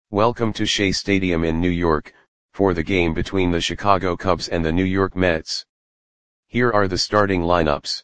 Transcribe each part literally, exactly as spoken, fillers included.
Welcome to Shea Stadium in New York, for the game between the Chicago Cubs and the New York Mets. Here are the starting lineups.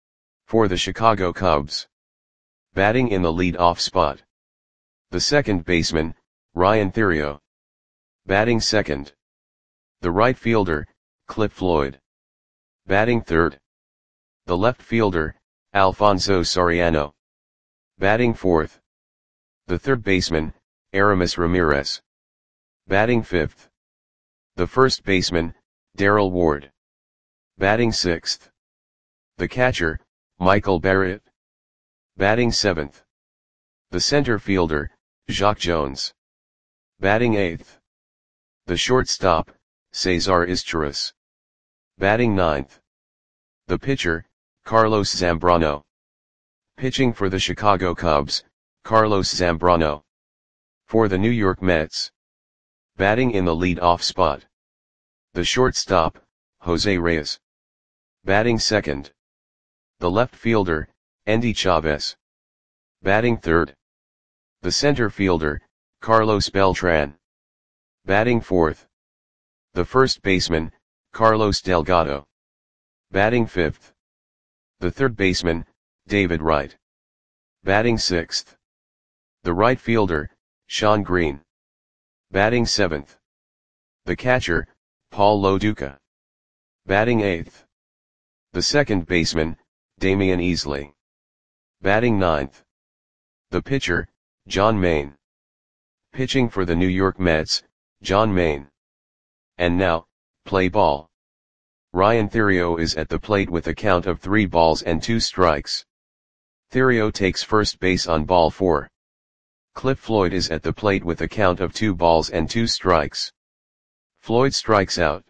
For the Chicago Cubs. Batting in the lead-off spot. The second baseman, Ryan Theriot. Batting second. The right fielder, Cliff Floyd. Batting third. The left fielder, Alfonso Soriano. Batting fourth. The third baseman, Aramis Ramirez. Batting fifth. The first baseman, Darrell Ward. Batting sixth. The catcher, Michael Barrett. Batting seventh. The center fielder, Jacque Jones. Batting eighth. The shortstop, Cesar Izturis. Batting ninth. The pitcher, Carlos Zambrano. Pitching for the Chicago Cubs, Carlos Zambrano. For the New York Mets. Batting in the lead-off spot. The shortstop, Jose Reyes. Batting second. The left fielder, Endy Chavez. Batting third. The center fielder, Carlos Beltran. Batting fourth. The first baseman, Carlos Delgado. Batting fifth. The third baseman, David Wright. Batting sixth. The right fielder, Shawn Green. Batting seventh. The catcher, Paul Lo Duca. Batting eighth. The second baseman, Damian Easley. Batting ninth. The pitcher, John Maine. Pitching for the New York Mets, John Maine. And now, play ball. Ryan Theriot is at the plate with a count of three balls and two strikes. Theriot takes first base on ball four. Cliff Floyd is at the plate with a count of two balls and two strikes. Floyd strikes out.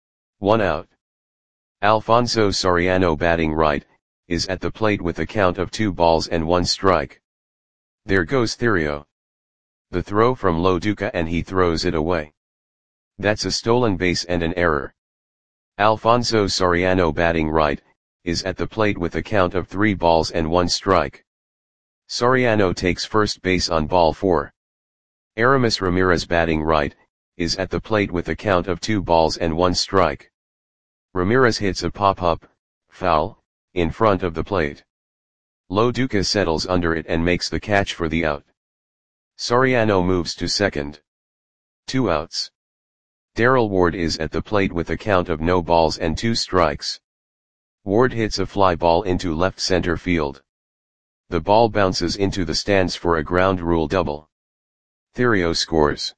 One out. Alfonso Soriano, batting right, is at the plate with a count of two balls and one strike. There goes Theriot. The throw from Lo Duca, and he throws it away. That's a stolen base and an error. Alfonso Soriano, batting right, is at the plate with a count of three balls and one strike. Soriano takes first base on ball four. Aramis Ramirez, batting right, is at the plate with a count of two balls and one strike. Ramirez hits a pop-up, foul, in front of the plate. Lo Duca settles under it and makes the catch for the out. Soriano moves to second. Two outs. Darrell Ward is at the plate with a count of no balls and two strikes. Ward hits a fly ball into left center field. The ball bounces into the stands for a ground rule double. Theriot scores.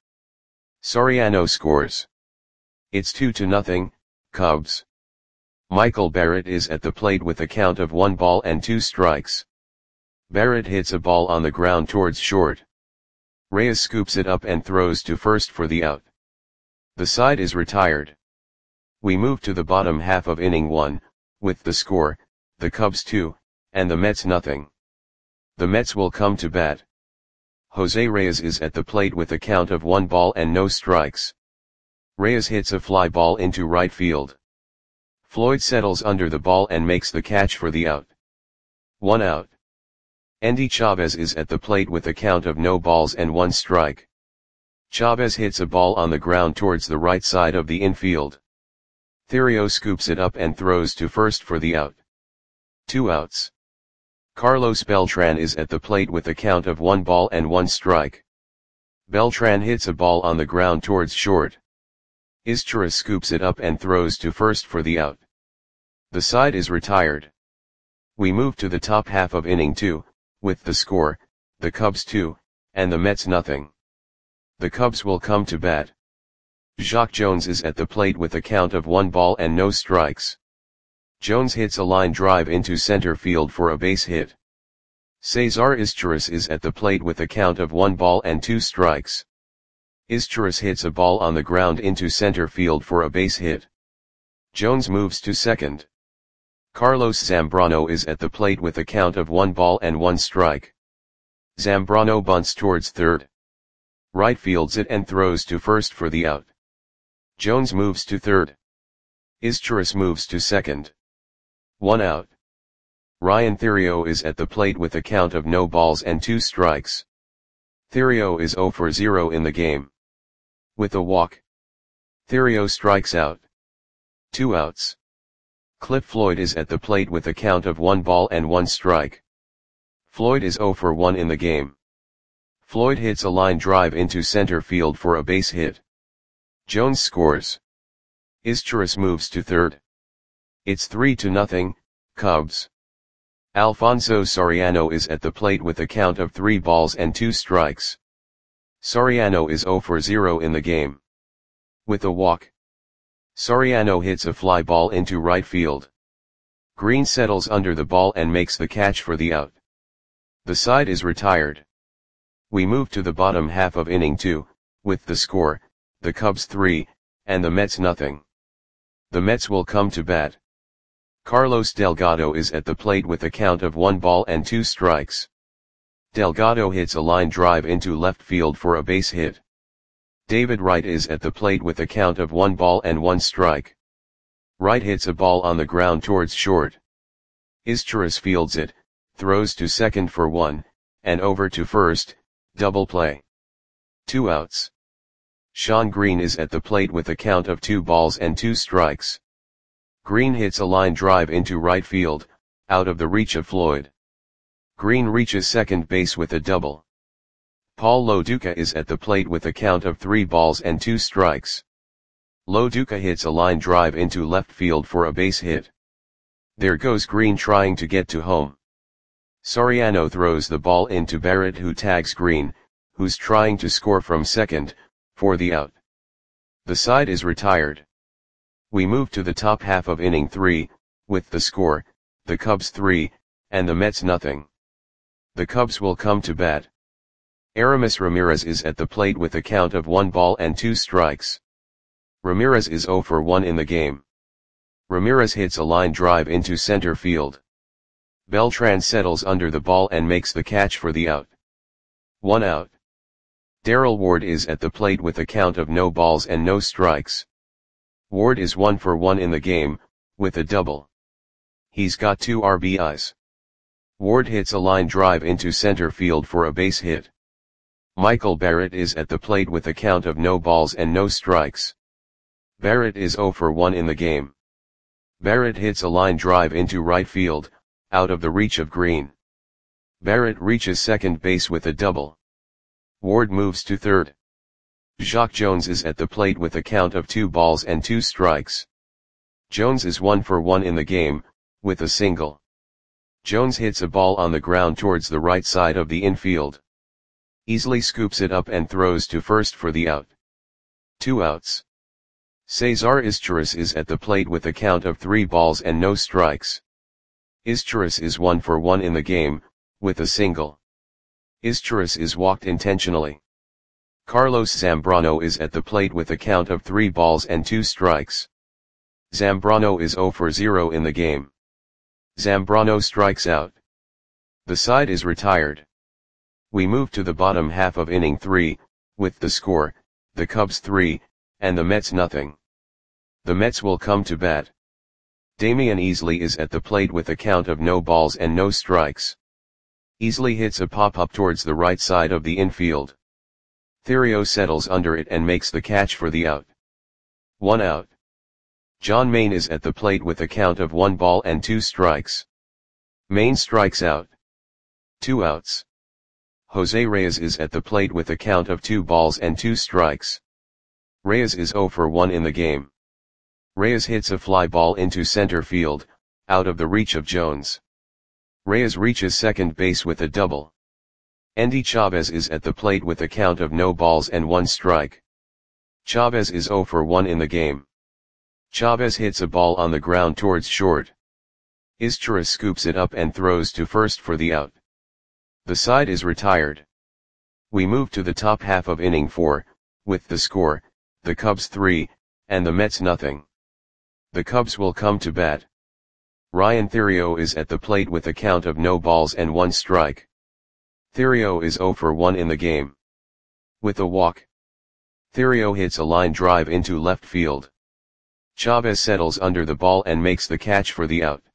Soriano scores. It's two to nothing, Cubs. Michael Barrett is at the plate with a count of one ball and two strikes. Barrett hits a ball on the ground towards short. Reyes scoops it up and throws to first for the out. The side is retired. We move to the bottom half of inning one, with the score, the Cubs two, and the Mets nothing. The Mets will come to bat. Jose Reyes is at the plate with a count of one ball and no strikes. Reyes hits a fly ball into right field. Floyd settles under the ball and makes the catch for the out. One out. Endy Chavez is at the plate with a count of no balls and one strike. Chavez hits a ball on the ground towards the right side of the infield. Theriot scoops it up and throws to first for the out. Two outs. Carlos Beltran is at the plate with a count of one ball and one strike. Beltran hits a ball on the ground towards short. Izturis scoops it up and throws to first for the out. The side is retired. We move to the top half of inning two, with the score, the Cubs two, and the Mets nothing. The Cubs will come to bat. Jacque Jones is at the plate with a count of one ball and no strikes. Jones hits a line drive into center field for a base hit. Cesar Izturis is at the plate with a count of one ball and two strikes. Izturis hits a ball on the ground into center field for a base hit. Jones moves to second. Carlos Zambrano is at the plate with a count of one ball and one strike. Zambrano bunts towards third. Right fields it and throws to first for the out. Jones moves to third. Izturis moves to second. One out. Ryan Theriot is at the plate with a count of no balls and two strikes. Theriot is zero for zero in the game. With a walk, Theriot strikes out. Two outs. Cliff Floyd is at the plate with a count of one ball and one strike. Floyd is zero for one in the game. Floyd hits a line drive into center field for a base hit. Jones scores. Izturis moves to third. It's three to nothing, Cubs. Alfonso Soriano is at the plate with a count of three balls and two strikes. Soriano is zero for zero in the game. With a walk, Soriano hits a fly ball into right field. Green settles under the ball and makes the catch for the out. The side is retired. We move to the bottom half of inning two, with the score, the Cubs three, and the Mets nothing. The Mets will come to bat. Carlos Delgado is at the plate with a count of one ball and two strikes. Delgado hits a line drive into left field for a base hit. David Wright is at the plate with a count of one ball and one strike. Wright hits a ball on the ground towards short. Izturis fields it, throws to second for one, and over to first, double play. Two outs. Sean Green is at the plate with a count of two balls and two strikes. Green hits a line drive into right field, out of the reach of Floyd. Green reaches second base with a double. Paul Loduca is at the plate with a count of three balls and two strikes. Loduca hits a line drive into left field for a base hit. There goes Green trying to get to home. Soriano throws the ball into Barrett, who tags Green, who's trying to score from second, for the out. The side is retired. We move to the top half of inning three, with the score, the Cubs three, and the Mets nothing. The Cubs will come to bat. Aramis Ramirez is at the plate with a count of one ball and two strikes. Ramirez is zero for one in the game. Ramirez hits a line drive into center field. Beltran settles under the ball and makes the catch for the out. One out. Darrell Ward is at the plate with a count of no balls and no strikes. Ward is one for one in the game, with a double. He's got two R B Is. Ward hits a line drive into center field for a base hit. Michael Barrett is at the plate with a count of no balls and no strikes. Barrett is zero for one in the game. Barrett hits a line drive into right field, out of the reach of Green. Barrett reaches second base with a double. Ward moves to third. Jacque Jones is at the plate with a count of two balls and two strikes. Jones is one for one in the game, with a single. Jones hits a ball on the ground towards the right side of the infield. Easily scoops it up and throws to first for the out. Two outs. Cesar Izturis is at the plate with a count of three balls and no strikes. Izturis is one for one in the game, with a single. Izturis is walked intentionally. Carlos Zambrano is at the plate with a count of three balls and two strikes. Zambrano is zero for zero in the game. Zambrano strikes out. The side is retired. We move to the bottom half of inning three, with the score, the Cubs three, and the Mets nothing. The Mets will come to bat. Damian Easley is at the plate with a count of no balls and no strikes. Easley hits a pop-up towards the right side of the infield. Theriot settles under it and makes the catch for the out. One out. John Maine is at the plate with a count of one ball and two strikes. Maine strikes out. Two outs. Jose Reyes is at the plate with a count of two balls and two strikes. Reyes is zero for one in the game. Reyes hits a fly ball into center field, out of the reach of Jones. Reyes reaches second base with a double. Endy Chavez is at the plate with a count of no balls and one strike. Chavez is zero for one in the game. Chavez hits a ball on the ground towards short. Izturis scoops it up and throws to first for the out. The side is retired. We move to the top half of inning four, with the score, the Cubs three, and the Mets nothing. The Cubs will come to bat. Ryan Theriot is at the plate with a count of no balls and one strike. Theriot is zero for one in the game. With a walk, Theriot hits a line drive into left field. Chavez settles under the ball and makes the catch for the out.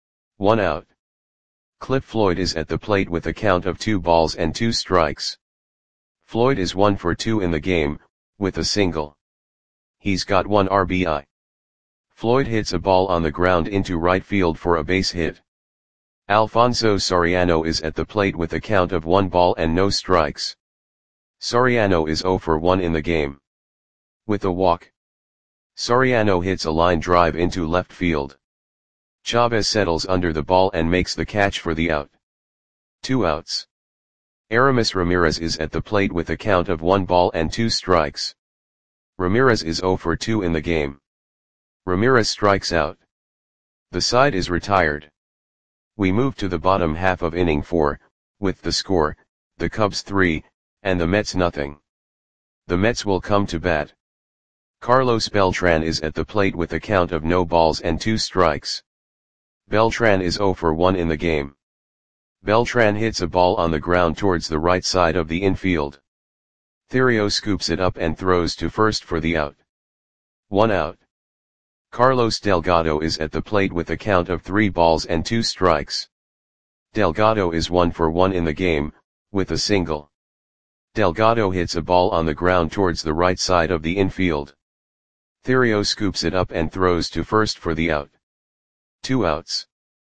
One out. Cliff Floyd is at the plate with a count of two balls and two strikes. Floyd is one for two in the game, with a single. He's got one R B I. Floyd hits a ball on the ground into right field for a base hit. Alfonso Soriano is at the plate with a count of one ball and no strikes. Soriano is zero for one in the game. With a walk. Soriano hits a line drive into left field. Chavez settles under the ball and makes the catch for the out. Two outs. Aramis Ramirez is at the plate with a count of one ball and two strikes. Ramirez is zero for two in the game. Ramirez strikes out. The side is retired. We move to the bottom half of inning four, with the score, the Cubs three, and the Mets nothing. The Mets will come to bat. Carlos Beltran is at the plate with a count of no balls and two strikes. Beltran is zero for one in the game. Beltran hits a ball on the ground towards the right side of the infield. Theriot scoops it up and throws to first for the out. One out. Carlos Delgado is at the plate with a count of three balls and two strikes. Delgado is one for one in the game, with a single. Delgado hits a ball on the ground towards the right side of the infield. Theriot scoops it up and throws to first for the out. Two outs.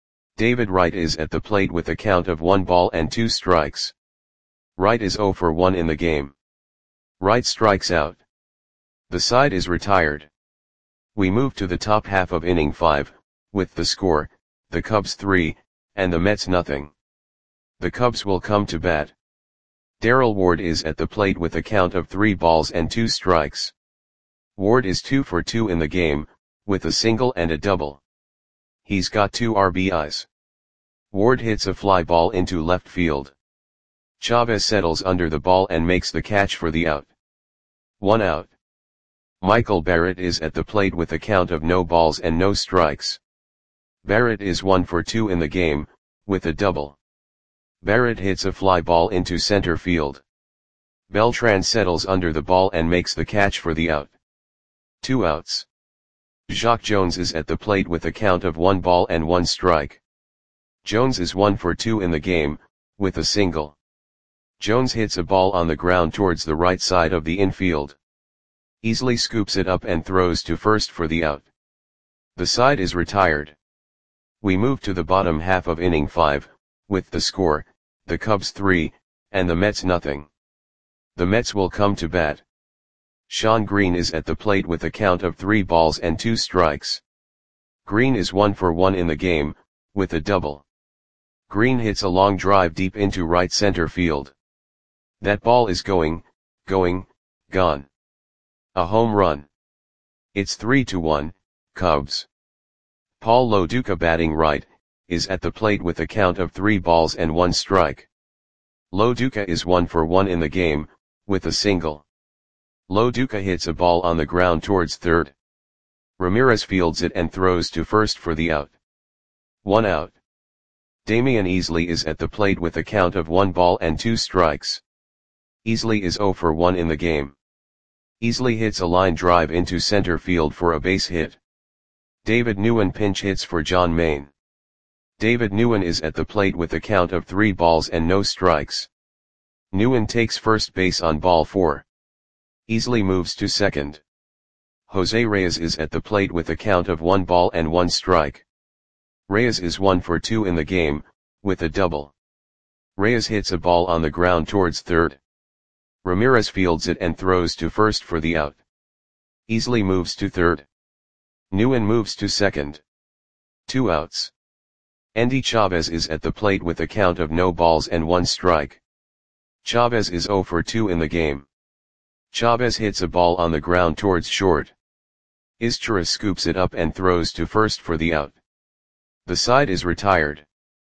David Wright is at the plate with a count of one ball and two strikes. Wright is zero for one in the game. Wright strikes out. The side is retired. We move to the top half of inning five, with the score, the Cubs three, and the Mets nothing. The Cubs will come to bat. Darrell Ward is at the plate with a count of three balls and two strikes. Ward is two for two in the game, with a single and a double. He's got two R B Is. Ward hits a fly ball into left field. Chavez settles under the ball and makes the catch for the out. One out. Michael Barrett is at the plate with a count of no balls and no strikes. Barrett is one for two in the game, with a double. Barrett hits a fly ball into center field. Beltran settles under the ball and makes the catch for the out. Two outs. Jacque Jones is at the plate with a count of one ball and one strike. Jones is one for two in the game, with a single. Jones hits a ball on the ground towards the right side of the infield. Easily scoops it up and throws to first for the out. The side is retired. We move to the bottom half of inning five, with the score, the Cubs three, and the Mets nothing. The Mets will come to bat. Shawn Green is at the plate with a count of three balls and two strikes. Green is one for one in the game, with a double. Green hits a long drive deep into right center field. That ball is going, going, gone. A home run. It's three to one, Cubs. Paul Lo Duca batting right, is at the plate with a count of three balls and one strike. Lo Duca is one for one in the game, with a single. Lo Duca hits a ball on the ground towards third. Ramirez fields it and throws to first for the out. One out. Damian Easley is at the plate with a count of one ball and two strikes. Easley is zero for one in the game. Easley hits a line drive into center field for a base hit. David Nguyen pinch hits for John Maine. David Nguyen is at the plate with a count of three balls and no strikes. Nguyen takes first base on ball four. Easley moves to second. Jose Reyes is at the plate with a count of one ball and one strike. Reyes is one for two in the game, with a double. Reyes hits a ball on the ground towards third. Ramirez fields it and throws to first for the out. Easley moves to third. Nguyen moves to second. Two outs. Endy Chavez is at the plate with a count of no balls and one strike. Chavez is zero for two in the game. Chavez hits a ball on the ground towards short. Izturis scoops it up and throws to first for the out. The side is retired.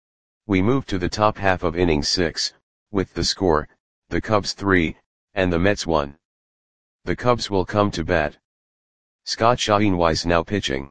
We move to the top half of inning six, with the score, the Cubs three, and the Mets one. The Cubs will come to bat. Scott Schoenweis now pitching.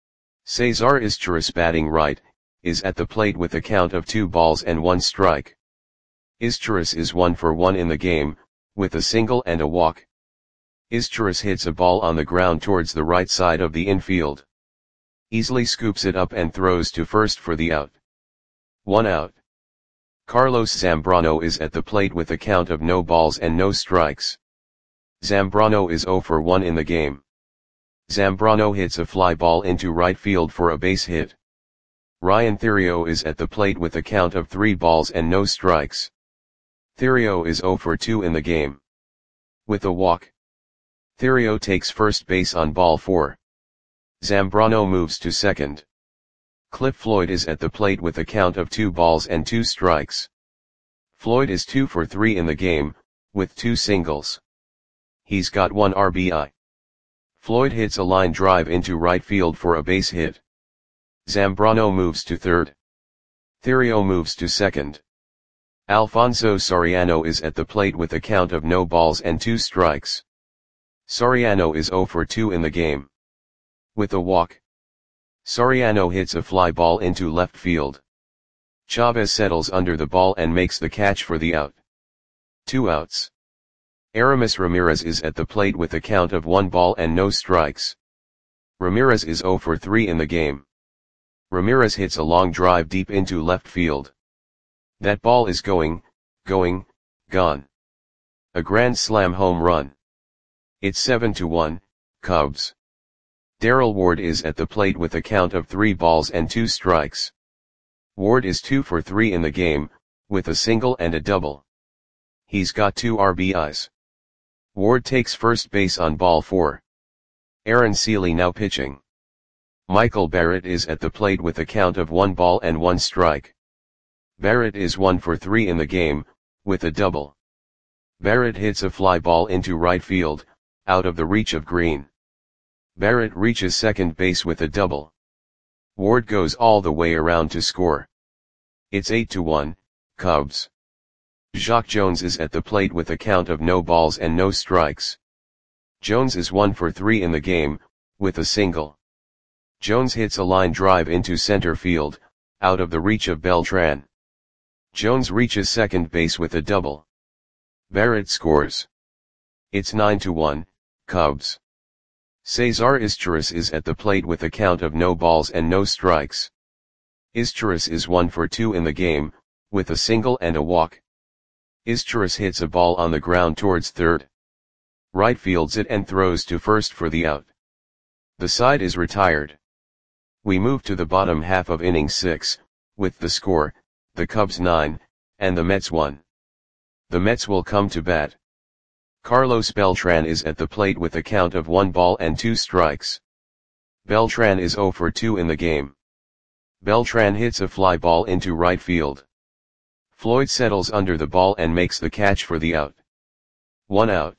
Cesar Izturis batting right, is at the plate with a count of two balls and one strike. Izturis is one for one in the game, with a single and a walk. Izturis hits a ball on the ground towards the right side of the infield. Easley scoops it up and throws to first for the out. One out. Carlos Zambrano is at the plate with a count of no balls and no strikes. Zambrano is zero for one in the game. Zambrano hits a fly ball into right field for a base hit. Ryan Theriot is at the plate with a count of three balls and no strikes. Theriot is zero for two in the game. With a walk. Theriot takes first base on ball four. Zambrano moves to second. Cliff Floyd is at the plate with a count of two balls and two strikes. Floyd is two for three in the game, with two singles. He's got one R B I. Floyd hits a line drive into right field for a base hit. Zambrano moves to third. Theriot moves to second. Alfonso Soriano is at the plate with a count of no balls and two strikes. Soriano is zero for two in the game. With a walk. Soriano hits a fly ball into left field. Chavez settles under the ball and makes the catch for the out. Two outs. Aramis Ramirez is at the plate with a count of one ball and no strikes. Ramirez is zero for three in the game. Ramirez hits a long drive deep into left field. That ball is going, going, gone. A grand slam home run. It's seven to one, Cubs. Darrell Ward is at the plate with a count of three balls and two strikes. Ward is two for three in the game, with a single and a double. He's got two R B Is. Ward takes first base on ball four. Aaron Seeley now pitching. Michael Barrett is at the plate with a count of one ball and one strike. Barrett is one for three in the game, with a double. Barrett hits a fly ball into right field, out of the reach of Green. Barrett reaches second base with a double. Ward goes all the way around to score. It's eight to one, Cubs. Jacque Jones is at the plate with a count of no balls and no strikes. Jones is one for three in the game, with a single. Jones hits a line drive into center field, out of the reach of Beltran. Jones reaches second base with a double. Barrett scores. It's nine to one, Cubs. Cesar Izturis is at the plate with a count of no balls and no strikes. Izturis is one for two in the game, with a single and a walk. Izturis hits a ball on the ground towards third. Right fields it and throws to first for the out. The side is retired. We move to the bottom half of inning six, with the score, the Cubs nine, and the Mets one. The Mets will come to bat. Carlos Beltran is at the plate with a count of one ball and two strikes. Beltran is zero for two in the game. Beltran hits a fly ball into right field. Floyd settles under the ball and makes the catch for the out. One out.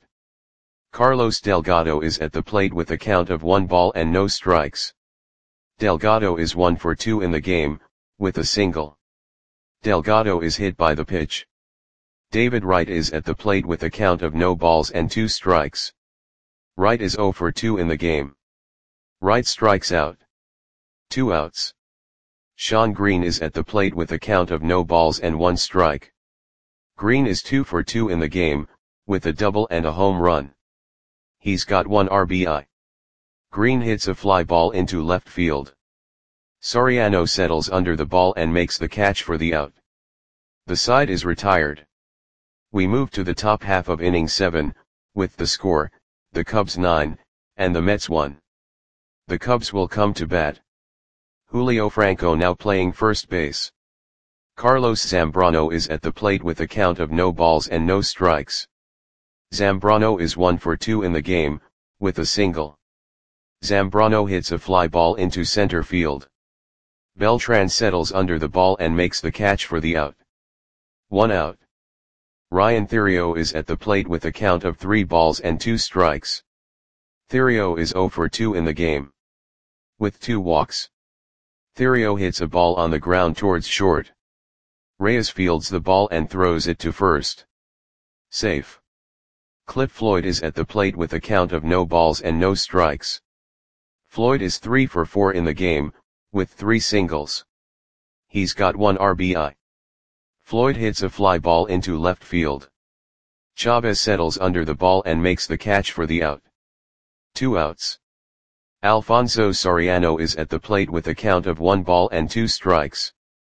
Carlos Delgado is at the plate with a count of one ball and no strikes. Delgado is one for two in the game, with a single. Delgado is hit by the pitch. David Wright is at the plate with a count of no balls and two strikes. Wright is zero for two in the game. Wright strikes out. Two outs. Shawn Green is at the plate with a count of no balls and one strike. Green is two for two in the game, with a double and a home run. He's got one R B I. Green hits a fly ball into left field. Soriano settles under the ball and makes the catch for the out. The side is retired. We move to the top half of inning seven, with the score, the Cubs nine, and the Mets one. The Cubs will come to bat. Julio Franco now playing first base. Carlos Zambrano is at the plate with a count of no balls and no strikes. Zambrano is one for two in the game, with a single. Zambrano hits a fly ball into center field. Beltran settles under the ball and makes the catch for the out. One out. Ryan Theriot is at the plate with a count of three balls and two strikes. Theriot is zero for two in the game. With two walks. Theriot hits a ball on the ground towards short. Reyes fields the ball and throws it to first. Safe. Cliff Floyd is at the plate with a count of no balls and no strikes. Floyd is three for four in the game, with three singles. He's got one R B I. Floyd hits a fly ball into left field. Chavez settles under the ball and makes the catch for the out. Two outs. Alfonso Soriano is at the plate with a count of one ball and two strikes.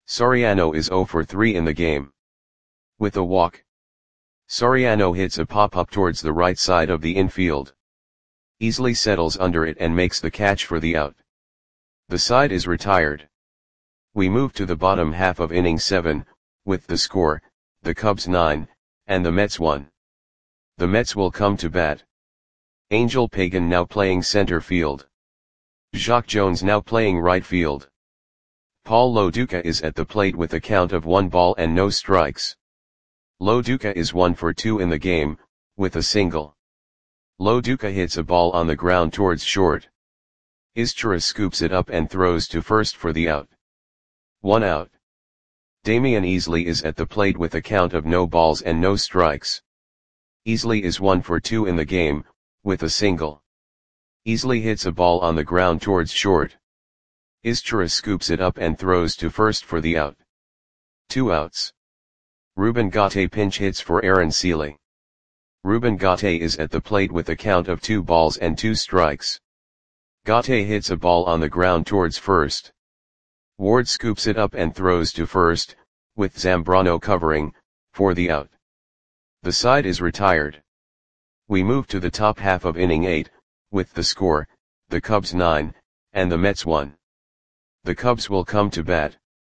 Soriano is zero for three in the game. With a walk, Soriano hits a pop-up towards the right side of the infield. Easily settles under it and makes the catch for the out. The side is retired. We move to the bottom half of inning seven, with the score, the Cubs nine, and the Mets one. The Mets will come to bat. Angel Pagan now playing center field. Jacque Jones now playing right field. Paul Lo Duca is at the plate with a count of one ball and no strikes. Lo Duca is one for two in the game, with a single. Lo Duca hits a ball on the ground towards short. Izturis scoops it up and throws to first for the out. One out. Damian Easley is at the plate with a count of no balls and no strikes. Easley is one for two in the game, with a single. Easley hits a ball on the ground towards short. Izturis scoops it up and throws to first for the out. Two outs. Ruben Gate pinch hits for Aaron Seeley. Ruben Gate is at the plate with a count of two balls and two strikes. Gate hits a ball on the ground towards first. Ward scoops it up and throws to first, with Zambrano covering, for the out. The side is retired. We move to the top half of inning eight, with the score, the Cubs nine, and the Mets one. The Cubs will come to bat.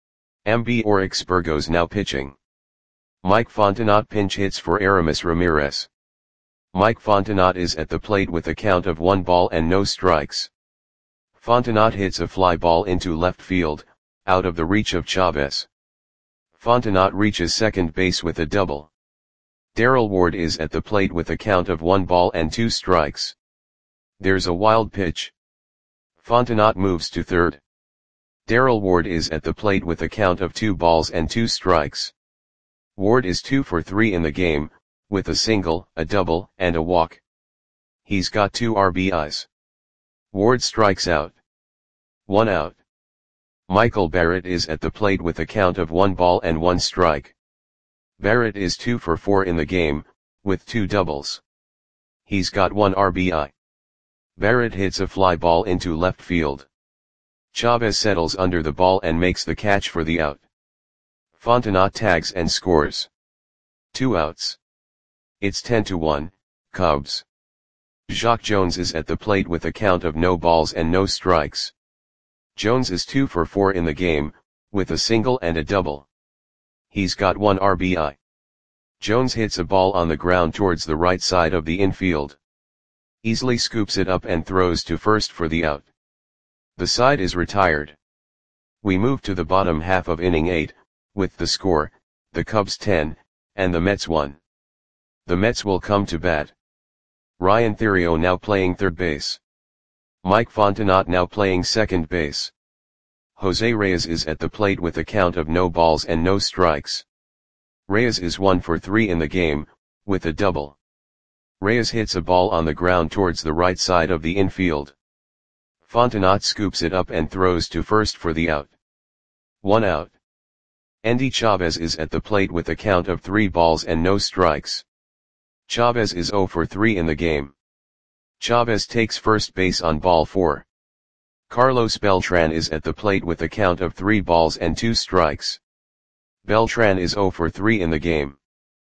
Ambiorix Burgos now pitching. Mike Fontenot pinch hits for Aramis Ramirez. Mike Fontenot is at the plate with a count of one ball and no strikes. Fontenot hits a fly ball into left field, out of the reach of Chavez. Fontenot reaches second base with a double. Darrell Ward is at the plate with a count of one ball and two strikes. There's a wild pitch. Fontenot moves to third. Darrell Ward is at the plate with a count of two balls and two strikes. Ward is two for three in the game, with a single, a double, and a walk. He's got two R B Is. Ward strikes out. One out. Michael Barrett is at the plate with a count of one ball and one strike. Barrett is two for four in the game, with two doubles. He's got one R B I. Barrett hits a fly ball into left field. Chavez settles under the ball and makes the catch for the out. Fontenot tags and scores. Two outs. It's ten to one, Cubs. Jacque Jones is at the plate with a count of no balls and no strikes. Jones is two for four in the game, with a single and a double. He's got one R B I. Jones hits a ball on the ground towards the right side of the infield. Easily scoops it up and throws to first for the out. The side is retired. We move to the bottom half of inning eight, with the score, the Cubs ten, and the Mets one. The Mets will come to bat. Ryan Theriot now playing third base. Mike Fontenot now playing second base. Jose Reyes is at the plate with a count of no balls and no strikes. Reyes is one for three in the game, with a double. Reyes hits a ball on the ground towards the right side of the infield. Fontenot scoops it up and throws to first for the out. One out. Endy Chavez is at the plate with a count of three balls and no strikes. Chavez is zero for three in the game. Chavez takes first base on ball four. Carlos Beltran is at the plate with a count of three balls and two strikes. Beltran is zero for three in the game.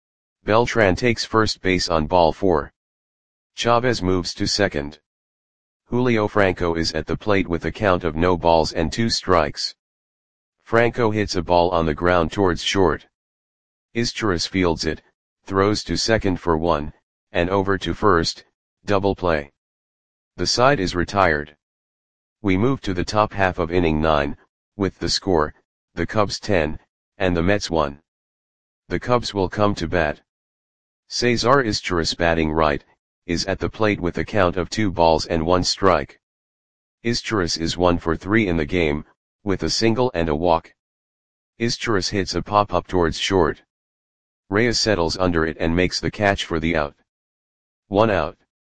Beltran takes first base on ball four. Chavez moves to second. Julio Franco is at the plate with a count of no balls and two strikes. Franco hits a ball on the ground towards short. Izturis fields it, throws to second for one, and over to first, double play. The side is retired. We move to the top half of inning nine, with the score, the Cubs ten, and the Mets one. The Cubs will come to bat. Cesar Izturis batting right, is at the plate with a count of two balls and one strike. Izturis is one for three in the game, with a single and a walk. Izturis hits a pop-up towards short. Reyes settles under it and makes the catch for the out. One out.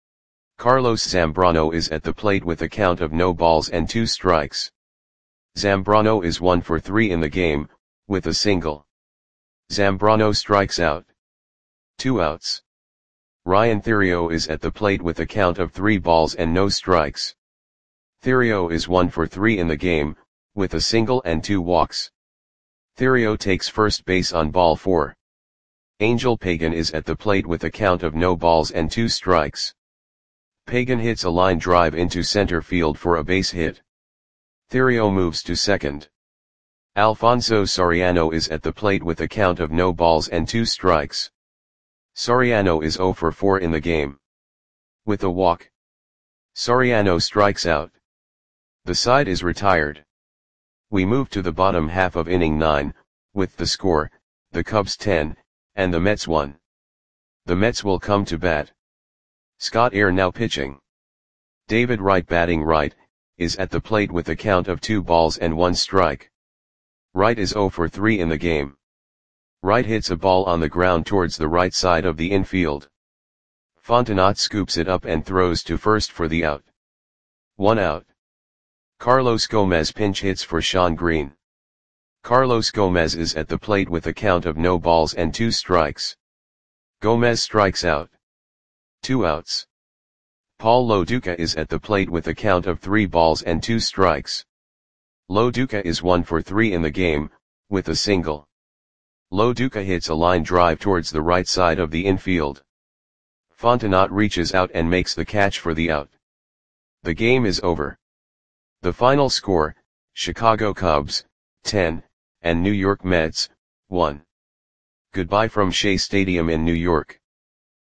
Carlos Zambrano is at the plate with a count of no balls and two strikes. Zambrano is one for three in the game, with a single. Zambrano strikes out. Two outs. Ryan Theriot is at the plate with a count of three balls and no strikes. Theriot is one for three in the game, with a single and two walks. Theriot takes first base on ball four. Angel Pagan is at the plate with a count of no balls and two strikes. Pagan hits a line drive into center field for a base hit. Theriot moves to second. Alfonso Soriano is at the plate with a count of no balls and two strikes. Soriano is zero for four in the game. With a walk, Soriano strikes out. The side is retired. We move to the bottom half of inning nine, with the score, the Cubs ten, and the Mets one. The Mets will come to bat. Scott Eyre now pitching. David Wright batting right, is at the plate with a count of two balls and one strike. Wright is zero for three in the game. Wright hits a ball on the ground towards the right side of the infield. Fontenot scoops it up and throws to first for the out. One out. Carlos Gomez pinch hits for Sean Green. Carlos Gomez is at the plate with a count of no balls and two strikes. Gomez strikes out. Two outs. Paul Lo Duca is at the plate with a count of three balls and two strikes. Lo Duca is one for three in the game, with a single. Lo Duca hits a line drive towards the right side of the infield. Fontenot reaches out and makes the catch for the out. The game is over. The final score, Chicago Cubs, ten, and New York Mets, one. Goodbye from Shea Stadium in New York.